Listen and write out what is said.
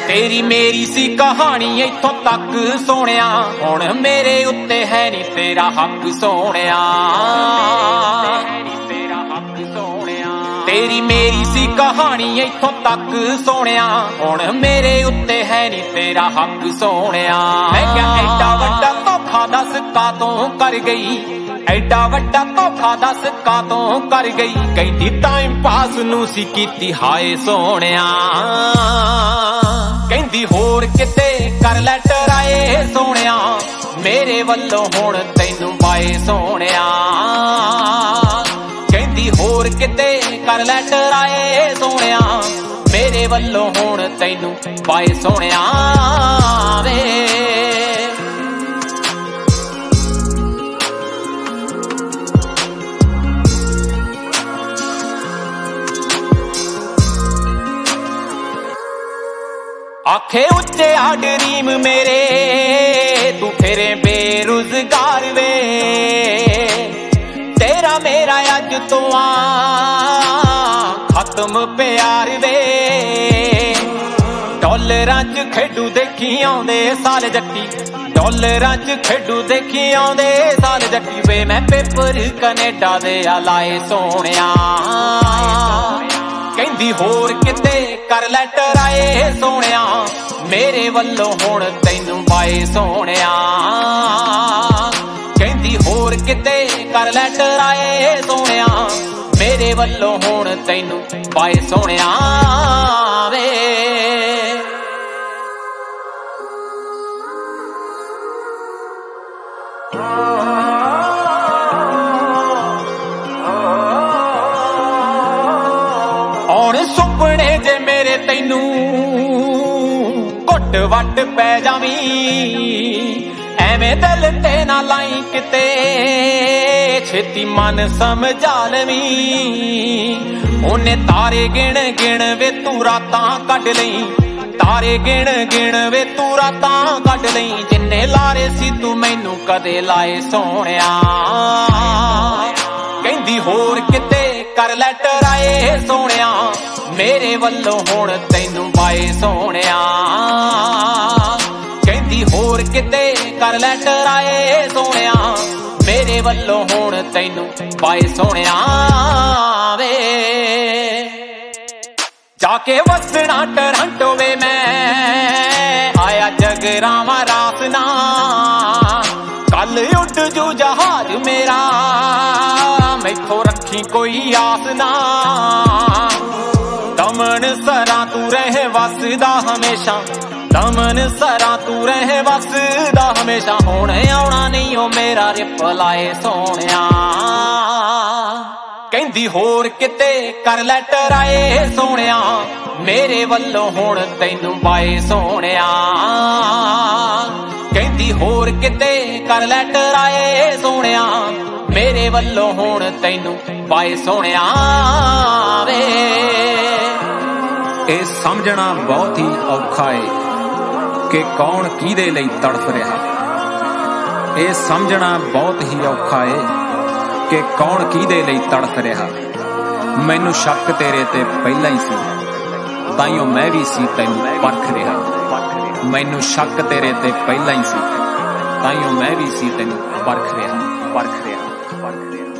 तेरी मेरी सी कहानी इत्थों तक सोहणिया, हुण मेरे उत्ते है नी तेरा हक सोहणिया। तेरी मेरी सी कहानी इत्थों तक सोहणिया, हुण मेरे उत्ते है नी तेरा हक सोहणिया। मैं क्या एडा वड्डा धोखा दस कातों कर गई, एडा वड्डा धोखा दस कातों कर गई। कहंदी टाइम पास नूं सी कीती हाय सोहणिया, कहंदी होर किते कर लै टराए सोहणिया, मेरे वल्लों हुण तैनूं बाए सोहणिया। कहंदी होर किते कर लै टराए सोहणिया, मेरे वल्लों हुण तैनूं बाए सोहणिया वे। आखे उच्चे आ ड्रीम मेरे, तू फिरे बेरोजगार वे। तेरा मेरा अज तो खत्म प्यार वे। डॉलरां च खेडू देखी आउंदे साल जट्टी, डॉलरां च खेडू देखी आउंदे साल जट्टी वे। मैं पेपर कनेडा दे लाए सोहणिया, कहंदी होर किते कर लै टराए सोहणिया, मेरे वल्लों हुण तैनूं बाए सोहणिया। कहंदी होर किते कर लै टराए सोहणिया, मेरे वल्लों हुण तैनूं बाए सोहणिया वे। और सुपने जे मेरे तैनूं घुट वट पै जावी, एवें दिल ते ना लाई किते छेती मन समझा लवी। ओने तारे गिण गिण वे तू रातां कढ लई, तारे गिण गिण वे तू रातां कढ लई। जिन्ने लारे सी तू मैनू कदे लाए सोहणिया, कहंदी होर किते कर लै टराए सोहणिया, मेरे वल्लों हुण तैनूं बाए सोहणिया। कहंदी होर किते कर लै टराए सोहणिया, मेरे वल्लों हुण तैनूं बाए सोहणिया वे। जाके वसना टोरंटो वे मैं, आया जगरावां रासना। कल उड़ जू जहाज मेरा, मैथों रखी कोई आस ना। दमन सरा तू रहे वसदा हमेशा, दमन सरा तू रहे वसदा हमेशा। हुण आउणा नहीं ओ मेरा रिप्लाए सोहणिया, कहंदी होर किते कर लै टराए सोहणिया, मेरे वल्लों हुण तैनूं बाए सोहणिया। कहंदी होर किते कर लै टराए सोहणिया, मेरे वल्लों हुण तैनूं बाए सोहणिया वे। ਇਹ ਸਮਝਣਾ ਬਹੁਤ ਹੀ ਔਖਾ ਏ ਕਿ ਕੌਣ ਕਿਹਦੇ ਲਈ ਤੜਫ ਰਿਹਾ। ਇਹ ਸਮਝਣਾ ਬਹੁਤ ਹੀ ਔਖਾ ਏ ਕਿ ਕੌਣ ਕਿਹਦੇ ਲਈ ਤੜਫ ਰਿਹਾ। ਮੈਨੂੰ ਸ਼ੱਕ ਤੇਰੇ ਤੇ ਪਹਿਲਾਂ ਹੀ ਸੀ, ਤਾਈਓ ਮੈਂ ਵੀ ਸੀ ਤੈਨੂੰ ਪਰਖ ਰਿਹਾ। ਮੈਨੂੰ ਸ਼ੱਕ ਤੇਰੇ ਤੇ ਪਹਿਲਾਂ ਹੀ ਸੀ, ਤਾਈਓ ਮੈਂ ਵੀ ਸੀ ਤੈਨੂੰ ਪਰਖ ਰਿਹਾ।